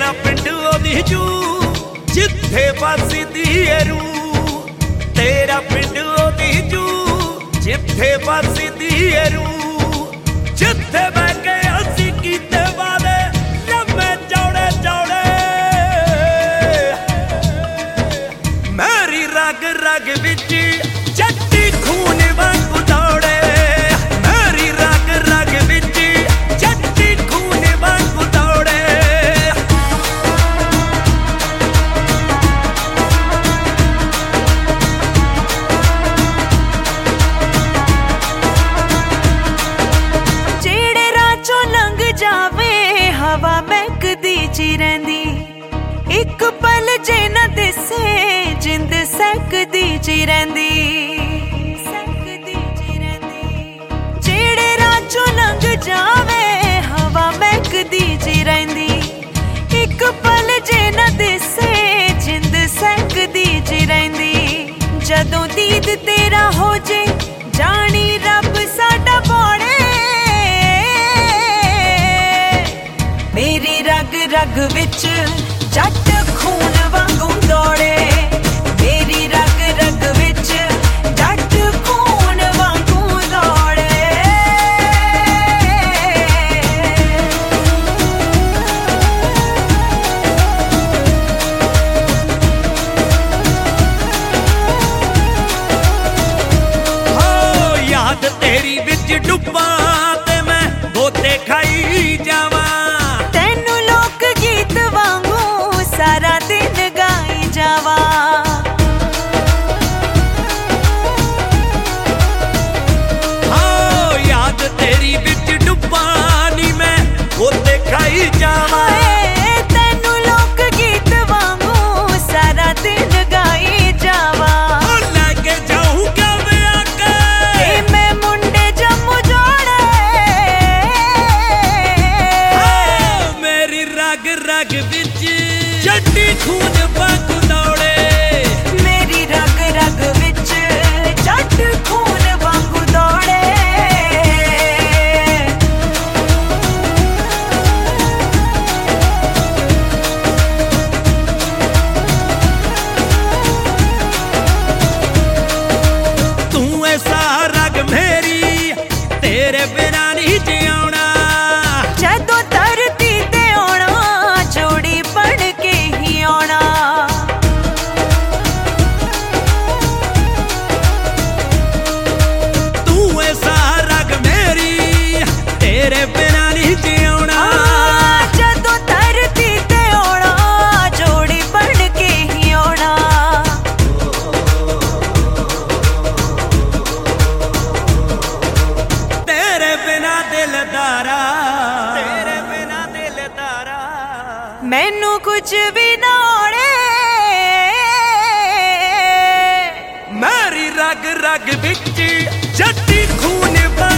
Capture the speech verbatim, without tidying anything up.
तेरा पिंड ओदी जू जिथे बसदी ए रूह, तेरा पिंड ओदी जू जिथे बसदी ए रूह, जिथे बह के असी कीते वादे लम्मे चौड़े चौड़े। मेरी रग रग विच जट्टी खून वांगू दौड़े, मेरी रग रग विच जट्टी खून वांगू दौड़े। जेड़े राचों लंघ जावे हवा महकदी ची रहिंदी, एक पल जे न दिसे जिंद सकदी ची रहिंदी। जेड़े राचों लंघ जावे हवा महकदी ची रहिंदी, एक पल जे न दिसे जिंद सकदी ची रहिंदी। जदों दीद तेरा हो जे जानी रब साडा बौड़े, मेरी रग रग विच जट खून वांगू दौड़े, मेरी रग रग विच जट खून वांगू दौड़े। हो याद तेरी विच डुब्बा ते मैं गोते खाई जावा, तेनू लोक गीत वांगू सारा दिन गाई जावा। हो याद तेरी विच डुब्बा नी मैं गोते खाई जावा। हाय तेनू लोक गीत वांगू सारा दिन गाई जावा। ओ लेके जाऊंगा मैं आके ते मैं मुंडे जम्मू जोड़े, हो मेरी रग रग विच जट्टी खून वांगू दौड़े, मेरी रग रग विच जट खून वांगू दौड़े। तू ऐसा रग मेरी तेरे बिना नहीं जियाना। जदों धरती ते आउणा जोड़ी बन के ही आउणा। तू ऐसा रग मेरी तेरे बिना नहीं जियाना। जदों धरती ते आउणा जोड़ी बन के ही आउणा। तेरे बिना दिलदारा, तेरे बिना दिलदारा मैनू कुछ भी ना आउणे, मेरी रग रग विच जट्टी खून